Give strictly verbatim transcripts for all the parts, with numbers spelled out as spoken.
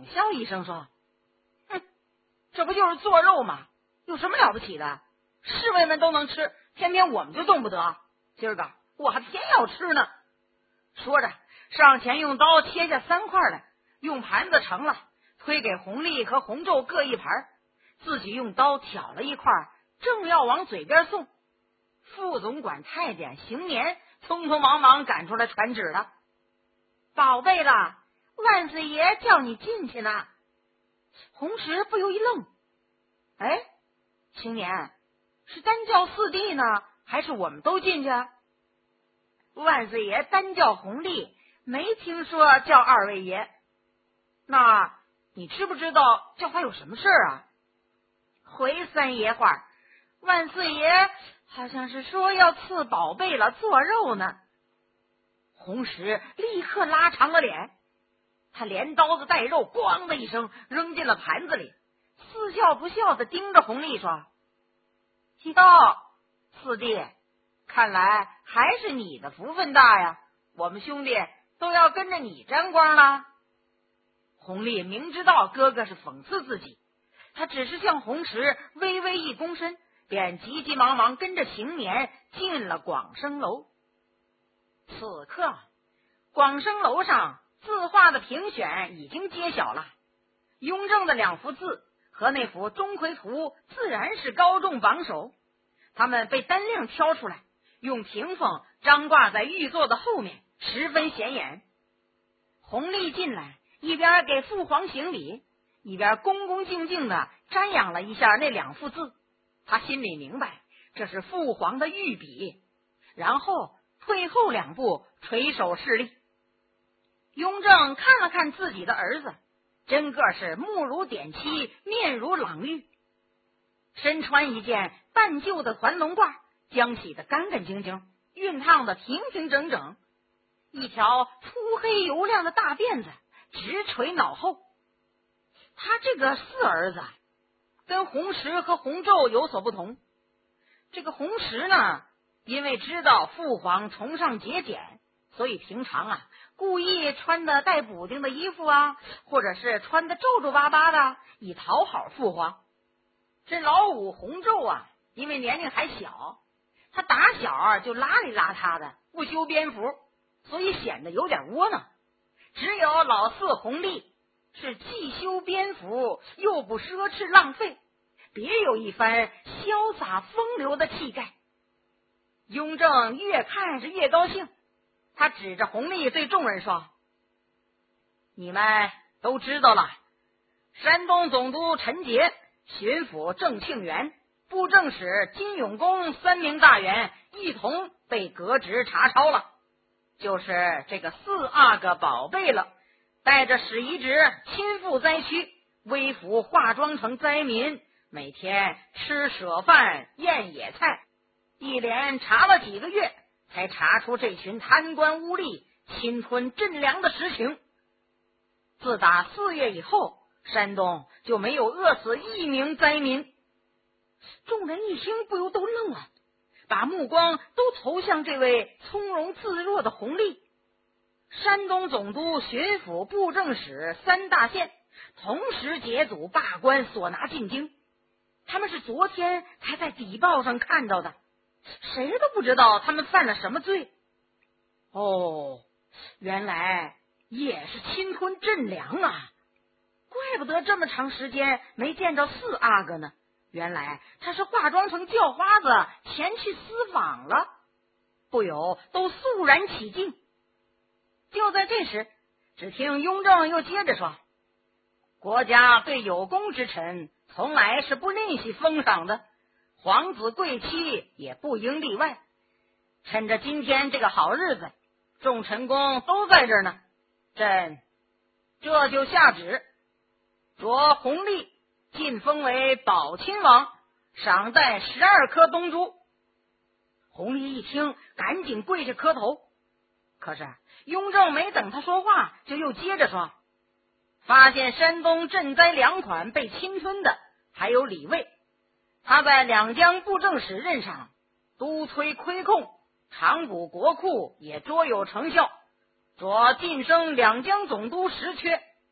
笑一声说：“哼，这不就是做肉吗？有什么了不起的？侍卫们都能吃，偏偏我们就动不得。今儿个我还偏要吃呢。”说着上前用刀切下三块来，用盘子盛了，推给红丽和红皱各一盘，自己用刀挑了一块，正要往嘴边送。副总管太监邢年匆匆忙忙赶出来传旨了：“宝贝了，万岁爷叫你进去呢。”红石不由一愣：“哎，邢年，是单叫四弟呢，还是我们都进去？”“万岁爷单叫红丽，没听说叫二位爷。那你知不知道这话有什么事啊？”“回三爷话，万岁爷好像是说要赐宝贝了做肉呢。”红石立刻拉长了脸，他连刀子带肉咣的一声扔进了盘子里，似笑不笑的盯着红丽说：“哟，四弟，看来还是你的福分大呀，我们兄弟都要跟着你沾光了。”红丽明知道哥哥是讽刺自己，他只是向红石微微一躬身，便急急忙忙跟着邢年进了广生楼。此刻广生楼上字画的评选已经揭晓了，雍正的两幅字和那幅钟馗图自然是高中榜首，他们被单另挑出来，用屏风张挂在御座的后面，十分显眼。弘历进来，一边给父皇行礼，一边恭恭敬敬的瞻仰了一下那两幅字。他心里明白这是父皇的御笔，然后退后两步，垂手侍立。雍正看了看自己的儿子，真个是目如点漆，面如朗玉，身穿一件半旧的团龙褂，将洗得干干净净，熨烫得平平整整，一条粗黑油亮的大辫子直垂脑后。他这个四儿子跟红石和红皱有所不同。这个红石呢，因为知道父皇崇尚节俭，所以平常啊故意穿的带补丁的衣服啊，或者是穿的皱皱巴巴的，以讨好父皇。这老五红皱啊，因为年龄还小，他打小就邋里邋遢的，不修边幅，所以显得有点窝囊。只有老四弘历是既修边幅又不奢侈浪费，别有一番潇洒风流的气概。雍正越看是越高兴，他指着弘历对众人说：“你们都知道了，山东总督陈杰、巡抚郑庆元、布政使金永公三名大员一同被革职查抄了，就是这个四阿哥宝贝了，带着使遗职亲赴灾区，微服化妆成灾民，每天吃舍饭咽野菜，一连查了几个月，才查出这群贪官污吏侵吞赈粮的实情。自打四月以后，山东就没有饿死一名灾民。”众人一听不由都愣了，把目光都投向这位从容自若的弘历。山东总督、巡抚、布政使三大县同时解组罢官，所拿进京。他们是昨天才在底报上看到的，谁都不知道他们犯了什么罪。哦，原来也是侵吞赈粮啊！怪不得这么长时间没见着四阿哥呢，原来他是化妆成叫花子前去私访了。不由都肃然起敬。就在这时，只听雍正又接着说：“国家对有功之臣从来是不吝惜封赏的，皇子贵戚也不应例外。趁着今天这个好日子，众臣工都在这儿呢，朕这就下旨，着弘历晋封为宝亲王，赏带十二颗东珠。”弘历一听，赶紧跪下磕头。可是雍正没等他说话，就又接着说：“发现山东赈灾粮款被侵吞的还有李卫，他在两江布政使任上督催亏空，常补国库也卓有成效，着晋升两江总督实缺。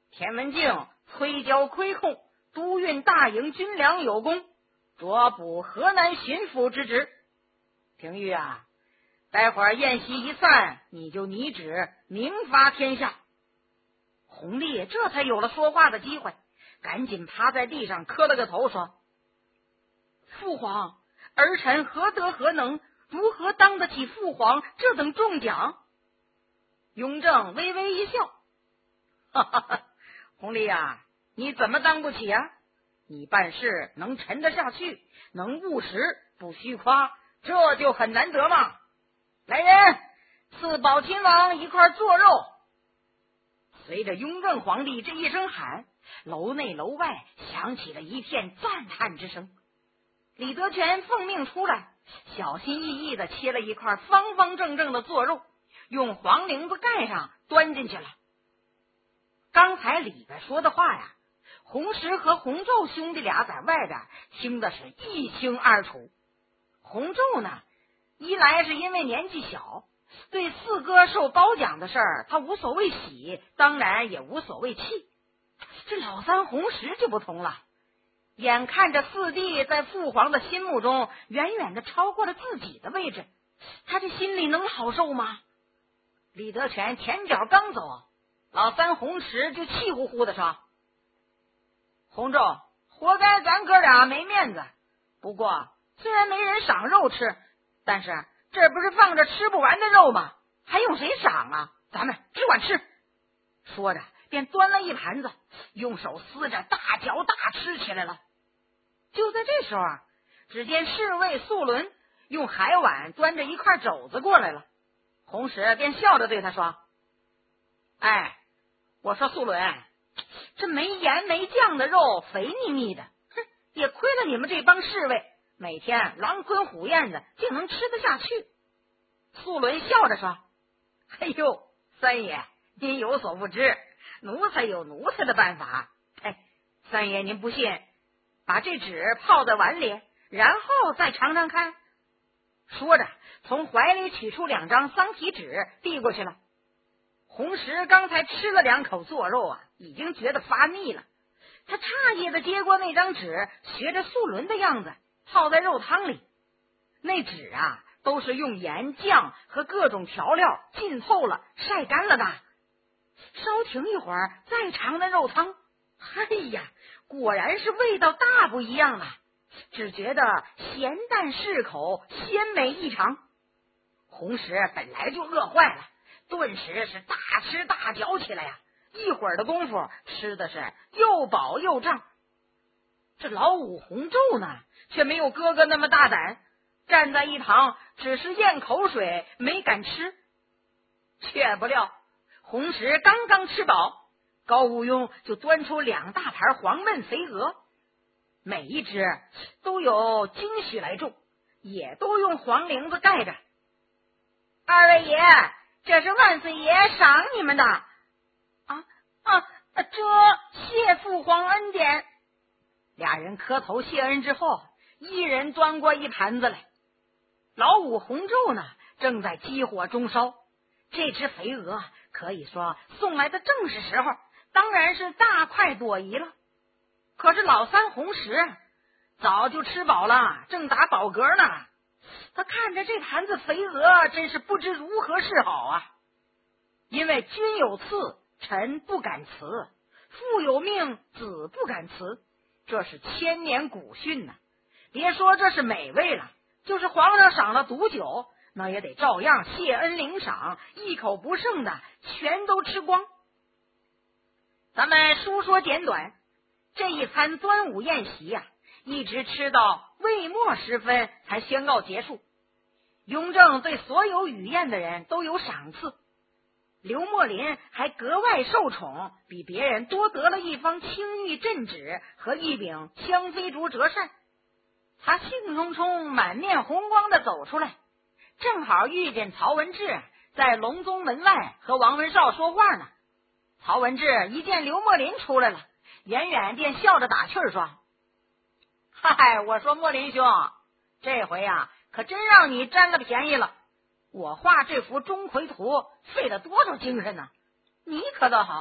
田文镜催交亏空，督运大营军粮有功，擢补河南巡抚之职。廷玉啊，待会儿宴席一散，你就拟旨明发天下。弘历这才有了说话的机会，赶紧趴在地上磕了个头，说：父皇，儿臣何德何能，如何当得起父皇这等重奖？雍正微微一笑，哈哈哈，弘历啊，你怎么当不起啊？你办事能沉得下去，能务实不虚夸，这就很难得嘛。来人，赐宝亲王一块做肉。随着雍正皇帝这一声喊，楼内楼外响起了一片赞叹之声。李德全奉命出来，小心翼翼地切了一块方方正正的做肉，用黄绫子盖上，端进去了。刚才里边说的话呀，洪石和洪昼兄弟俩在外边听的是一清二楚。洪昼呢，一来是因为年纪小，对四哥受褒奖的事儿他无所谓喜，当然也无所谓气。这老三洪石就不同了，眼看着四弟在父皇的心目中远远的超过了自己的位置，他这心里能好受吗？李德全前脚刚走，老三洪石就气呼呼的说：洪昼，活该咱哥俩没面子，不过虽然没人赏肉吃，但是这不是放着吃不完的肉吗？还用谁赏啊？咱们只管吃。说着便端了一盘子，用手撕着大嚼大吃起来了。就在这时候啊，只见侍卫素伦用海碗端着一块肘子过来了。洪石便笑着对他说：哎，我说素伦，这没盐没酱的肉肥腻腻的，哼，也亏了你们这帮侍卫，每天狼吞虎咽的，竟能吃得下去。素伦笑着说：哎呦，三爷您有所不知，奴才有奴才的办法。哎，三爷您不信，把这纸泡在碗里，然后再尝尝看。说着从怀里取出两张桑皮纸递过去了。洪石刚才吃了两口做肉啊，已经觉得发腻了，他诧异的接过那张纸，学着素伦的样子泡在肉汤里。那纸啊都是用盐酱和各种调料浸透了晒干了的。稍停一会儿再尝那肉汤，哎呀，果然是味道大不一样了，只觉得咸淡适口，鲜美异常。洪石本来就饿坏了，顿时是大吃大嚼起来呀，一会儿的功夫吃的是又饱又胀。这老五洪昼呢，却没有哥哥那么大胆，站在一旁只是咽口水，没敢吃。却不料洪石刚刚吃饱，高无庸就端出两大盘黄焖肥鹅，每一只都有精许来重，也都用黄绫子盖着。二位爷，这是万岁爷赏你们的。啊啊，这谢父皇恩典。俩人磕头谢恩之后，一人端过一盘子来。老五洪昼呢，正在激火中烧，这只肥鹅可以说送来的正是时候，当然是大快朵颐了。可是老三洪石早就吃饱了，正打饱嗝呢。他看着这盘子肥鹅，真是不知如何是好啊！因为君有赐，臣不敢辞；父有命，子不敢辞。这是千年古训呢、啊。别说这是美味了，就是皇上赏了毒酒，那也得照样谢恩领赏，一口不剩的全都吃光。咱们书说简短，这一餐端午宴席呀、啊，一直吃到未末时分才宣告结束。雍正对所有与宴的人都有赏赐，刘墨林还格外受宠，比别人多得了一方青玉镇纸和一柄香飞竹折扇。他兴冲冲满面红光的走出来，正好遇见曹文志在隆宗门外和王文绍说话呢。曹文志一见刘墨林出来了，远远便笑着打趣说：嗨，我说墨林兄，这回啊可真让你占了便宜了。我画这幅钟馗图费了多少精神呢？你可倒好，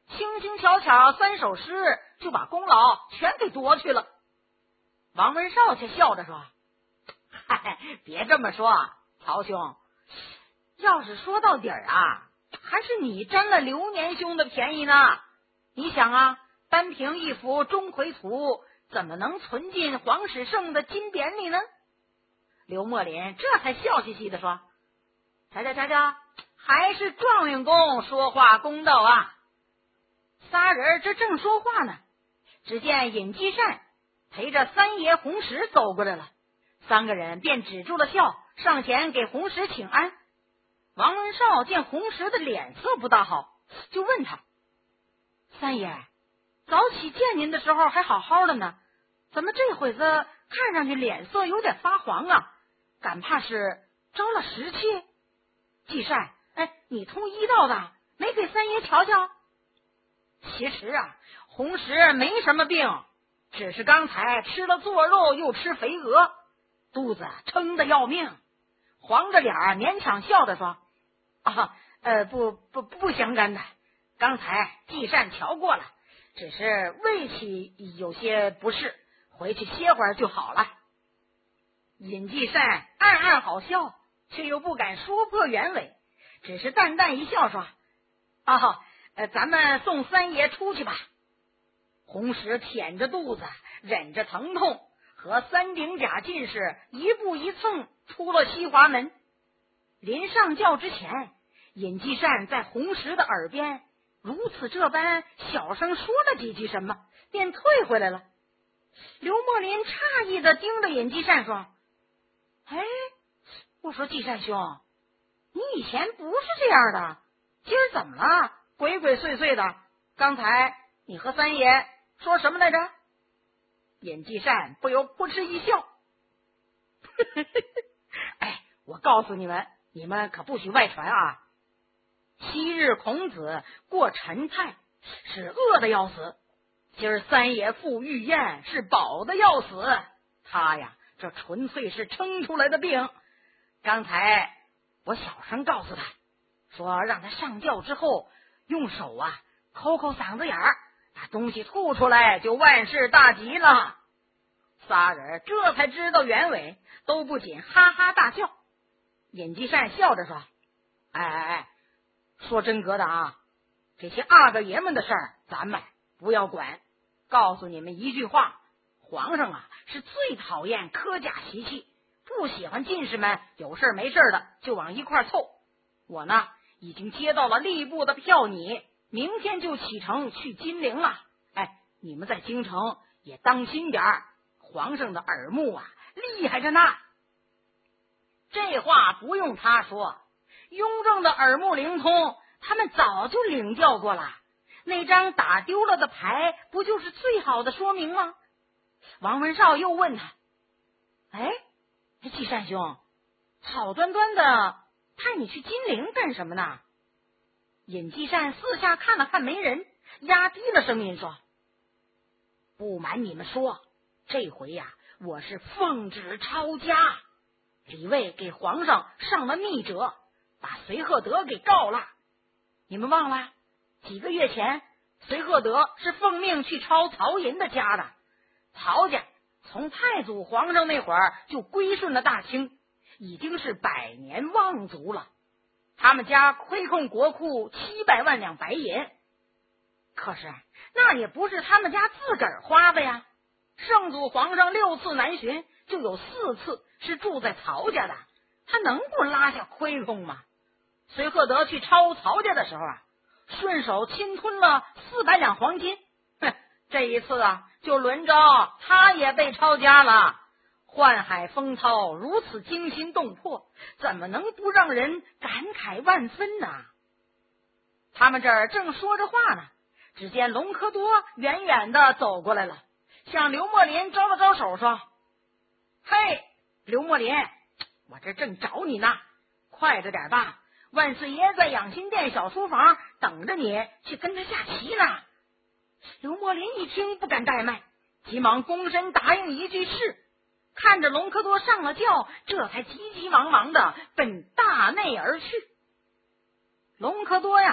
轻轻巧巧三首诗就把功劳全给夺去了。王文绍却笑着说：嗨，别这么说，曹兄，要是说到底儿啊，还是你占了刘年兄的便宜呢。你想啊，单凭一幅钟馗图怎么能存进黄史胜的金匾里呢？刘墨林这才笑嘻嘻地说：瞧瞧瞧瞧，还是状元公说话公道啊。仨人这正说话呢，只见尹继善陪着三爷红石走过来了，三个人便止住了笑，上前给红石请安。王文绍见红石的脸色不大好，就问他：三爷，早起见您的时候还好好的呢，怎么这会子看上去脸色有点发黄啊？敢怕是招了时气？继善，哎，你通医道的，没给三爷瞧瞧？其实啊，红石没什么病，只是刚才吃了做肉又吃肥鹅，肚子撑得要命，黄着脸勉强笑着说：啊，呃，不不不相干的，刚才继善瞧过了，只是胃气有些不适，回去歇会儿就好了。尹继善暗暗好笑，却又不敢说破原委，只是淡淡一笑说：啊，呃，咱们送三爷出去吧。红石舔着肚子，忍着疼痛，和三顶甲进士一步一蹭出了西华门。临上轿之前，尹继善在红石的耳边如此这般小声说了几句什么，便退回来了。刘墨林诧异的盯着尹继善说：哎，我说继善兄，你以前不是这样的，今儿怎么了？鬼鬼祟祟的，刚才你和三爷说什么来着？尹继善不由扑哧一笑哎，我告诉你们，你们可不许外传啊！昔日孔子过陈蔡是饿的要死，今儿三爷赴御宴是饱的要死，他呀这纯粹是撑出来的病。刚才我小声告诉他，说让他上轿之后用手啊抠抠嗓子眼儿，把东西吐出来就万事大吉了。仨人这才知道原委，都不仅哈哈大笑。尹继善笑着说：哎哎哎，说真格的啊，这些阿哥爷们的事儿咱们不要管，告诉你们一句话，皇上啊是最讨厌科甲习气，不喜欢进士们有事没事的就往一块凑。我呢已经接到了吏部的票拟，明天就启程去金陵了。哎，你们在京城也当心点儿，皇上的耳目啊厉害着呢。这话不用他说，雍正的耳目灵通，他们早就领教过了。那张打丢了的牌不就是最好的说明吗？王文绍又问他：哎，季善兄，好端端的派你去金陵干什么呢？尹继善四下看了看没人，压低了声音说：不瞒你们说，这回呀、啊、我是奉旨抄家。李卫给皇上上了密折，把隋赫德给告了。你们忘了几个月前隋赫德是奉命去抄曹寅的家的，曹家从太祖皇上那会儿就归顺了大清，已经是百年望族了。他们家亏空国库七百万两白银，可是那也不是他们家自个儿花的呀。圣祖皇上六次南巡，就有四次是住在曹家的，他能不拉下亏空吗？隋赫德去抄曹家的时候啊，顺手侵吞了四百两黄金，哼，这一次啊，就轮着他也被抄家了。宦海风涛如此惊心动魄，怎么能不让人感慨万分呢？他们这儿正说着话呢，只见隆科多远远的走过来了，向刘墨林招了招手说：嘿，刘墨林，我这正找你呢，快着点吧，万岁爷在养心殿小书房等着你去跟他下棋呢。刘墨林一听不敢怠慢，急忙躬身答应一句是，看着隆科多上了轿，这才急急忙忙的奔大内而去。隆科多呀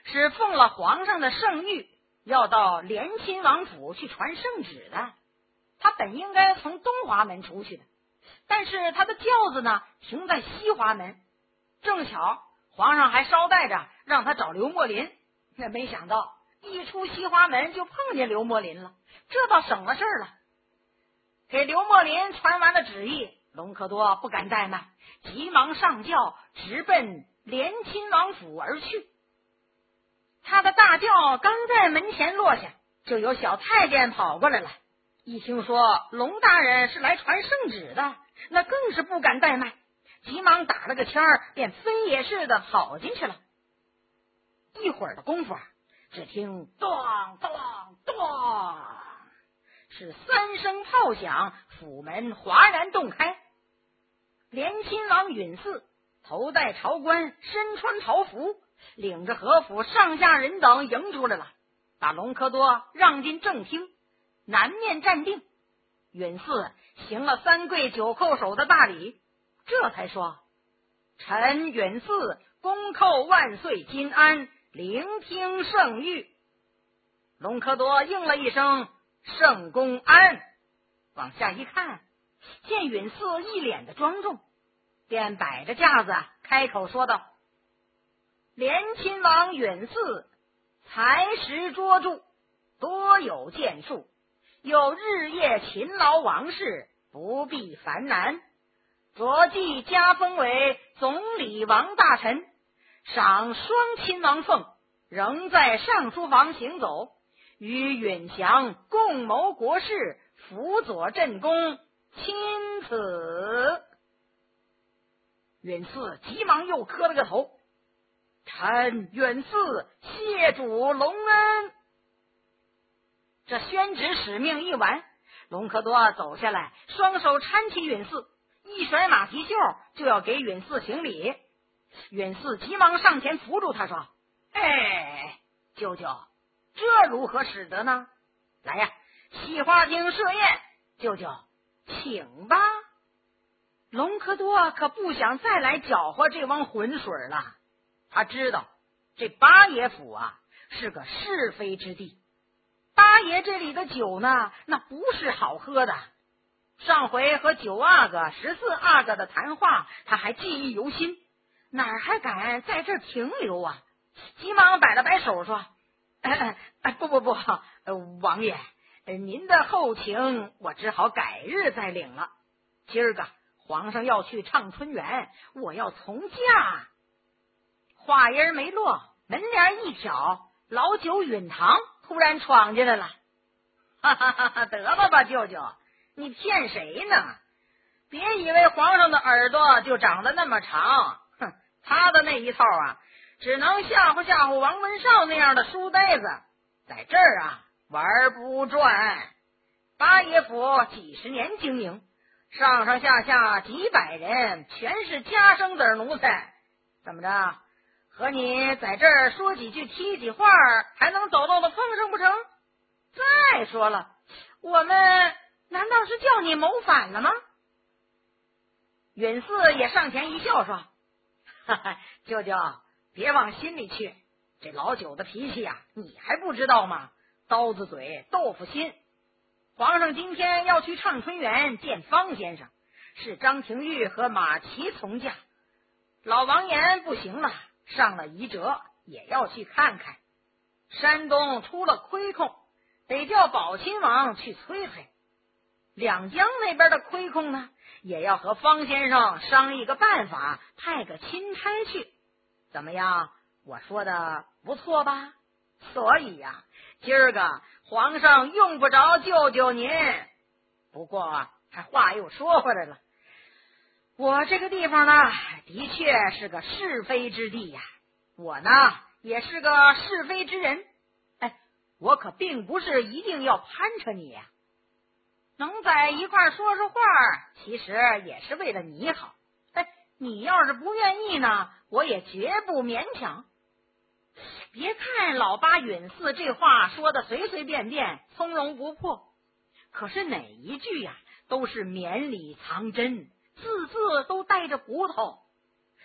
是奉了皇上的圣谕，要到连亲王府去传圣旨的。他本应该从东华门出去的，但是他的轿子呢停在西华门，正巧皇上还捎带着让他找刘墨林，那没想到一出西华门就碰见刘墨林了，这倒省了事儿了。给刘墨林传完了旨意，隆科多不敢怠慢，急忙上轿，直奔连亲王府而去。他的大轿刚在门前落下，就有小太监跑过来了。一听说龙大人是来传圣旨的，那更是不敢怠慢，急忙打了个签儿，便飞也似的跑进去了。一会儿的功夫啊，只听咚咚咚，是三声炮响，府门哗然洞开。连亲王允嗣头戴朝冠，身穿袍服，领着和府上下人等迎出来了，把隆科多让进正厅，南面站定。允嗣行了三跪九叩首的大礼，这才说：臣允嗣恭叩万岁金安，聆听圣谕。隆科多应了一声圣公安，往下一看，见允嗣一脸的庄重，便摆着架子开口说道：连亲王允嗣才识卓著，多有建树，又日夜勤劳王事，不必烦难。着即加封为总理王大臣，赏双亲王俸，仍在上书房行走，与允祥共谋国事，辅佐朕宫，钦此。允嗣急忙又磕了个头：臣允嗣谢主隆恩。这宣旨使命一完，隆科多走下来，双手搀起允嗣，一甩马蹄袖就要给允嗣行礼。允嗣急忙上前扶住他，说：哎，舅舅，这如何使得呢？来呀，西花厅设宴，舅舅请吧。隆科多可不想再来搅和这汪浑水了，他知道这八爷府啊是个是非之地，八爷这里的酒呢，那不是好喝的。上回和九阿哥、十四阿哥的谈话，他还记忆犹新，哪还敢在这儿停留啊？急忙摆了摆手说：哎哎，不不不，呃，王爷，您的后请我只好改日再领了。今儿个皇上要去畅春园，我要从驾。话音没落，门帘一挑，老九允堂突然闯进来了。哈哈哈哈，得了吧，舅舅，你骗谁呢？别以为皇上的耳朵就长得那么长，哼，他的那一套啊，只能吓唬吓唬王文绍那样的书呆子，在这儿啊玩不转。八爷府几十年经营，上上下下几百人，全是家生子奴才，怎么着？和你在这儿说几句踢几话，还能走到了风声不成？再说了，我们难道是叫你谋反了吗？允嗣也上前一笑说：哈哈，舅舅别往心里去，这老九的脾气啊，你还不知道吗？刀子嘴豆腐心。皇上今天要去畅春园见方先生，是张廷玉和马齐从驾，老王爷不行了，上了遗折，也要去看看。山东出了亏空，得叫宝亲王去催催。两江那边的亏空呢，也要和方先生商议个办法，派个钦差去。怎么样？我说的不错吧？所以呀、啊，今儿个皇上用不着救救您。不过还话又说回来了，我这个地方呢，的确是个是非之地呀。我呢，也是个是非之人。哎，我可并不是一定要攀扯你呀，能在一块说说话，其实也是为了你好。哎，你要是不愿意呢，我也绝不勉强。别看老八允嗣这话说的随随便便，从容不迫，可是哪一句呀、啊，都是绵里藏针，字字都带着骨头。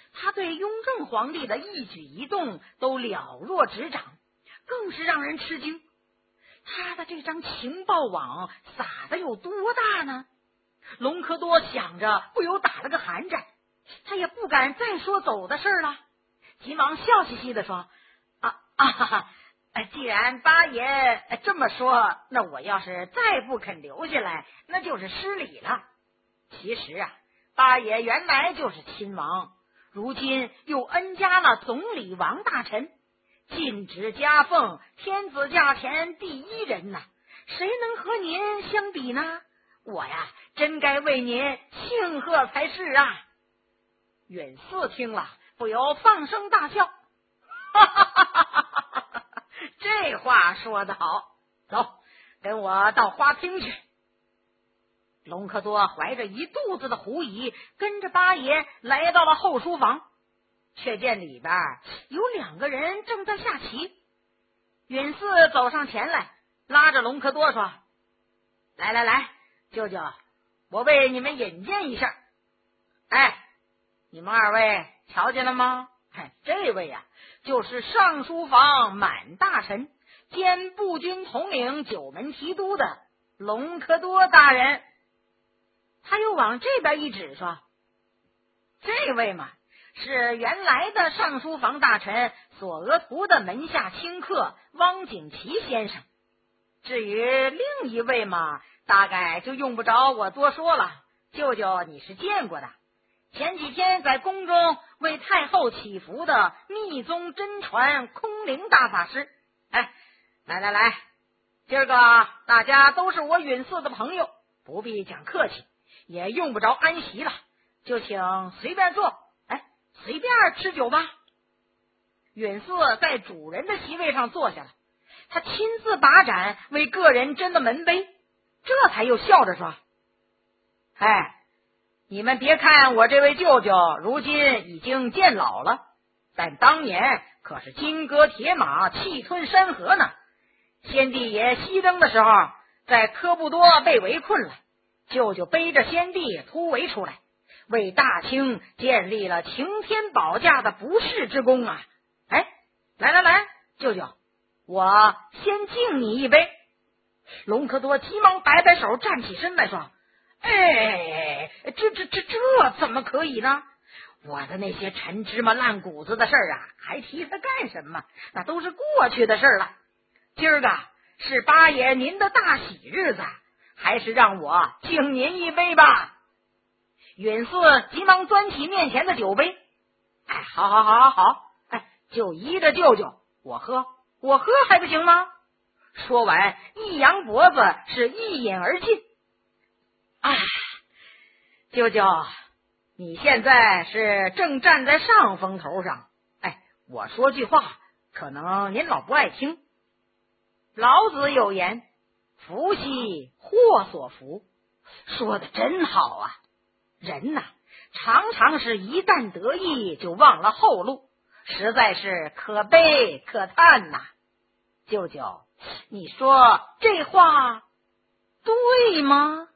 他对雍正皇帝的一举一动都了若指掌，更是让人吃惊。他的这张情报网撒的有多大呢？隆科多想着，不由打了个寒战，他也不敢再说走的事了，急忙笑嘻嘻地说：啊啊，既然八爷这么说，那我要是再不肯留下来，那就是失礼了。其实啊，八爷原来就是亲王，如今又恩加了总理王大臣，进职加俸，天子驾前第一人呐，谁能和您相比呢？我呀，真该为您庆贺才是啊！允嗣听了，不由放声大笑，哈哈哈哈哈哈！这话说得好，走，跟我到花厅去。隆科多怀着一肚子的狐疑，跟着八爷来到了后书房，却见里边有两个人正在下棋。允嗣走上前来，拉着隆科多说：来来来，舅舅，我为你们引荐一下。哎，你们二位瞧见了吗？哎，这位呀、啊，就是上书房满大臣兼步军统领九门提督的隆科多大人。他又往这边一指说：这位嘛，是原来的上书房大臣索额图的门下清客汪景祺先生。至于另一位嘛，大概就用不着我多说了，舅舅你是见过的，前几天在宫中为太后祈福的密宗真传空灵大法师。哎，来来来，今儿个大家都是我允嗣的朋友，不必讲客气，也用不着安席了，就请随便坐，哎，随便吃酒吧。允嗣在主人的席位上坐下了，他亲自把盏为个人斟的门杯，这才又笑着说：哎，你们别看我这位舅舅如今已经渐老了，但当年可是金戈铁马，气吞山河呢。先帝爷熄灯的时候，在科布多被围困了，舅舅背着先帝突围出来，为大清建立了擎天宝驾的不世之功啊！哎，来来来，舅舅，我先敬你一杯。隆科多急忙摆摆手，站起身来说：哎，这这这这怎么可以呢？我的那些陈芝麻烂谷子的事儿啊，还提它干什么？那都是过去的事儿了。今儿个是八爷您的大喜日子，还是让我敬您一杯吧。允嗣急忙端起面前的酒杯，哎，好好好好好，哎，就依着舅舅，我喝，我喝还不行吗？说完，一扬脖子，是一饮而尽。哎，舅舅，你现在是正站在上风头上，哎，我说句话，可能您老不爱听。老子有言，福兮祸所伏，说的真好啊！人呐，常常是一旦得意就忘了后路，实在是可悲可叹呐。舅舅，你说这话对吗？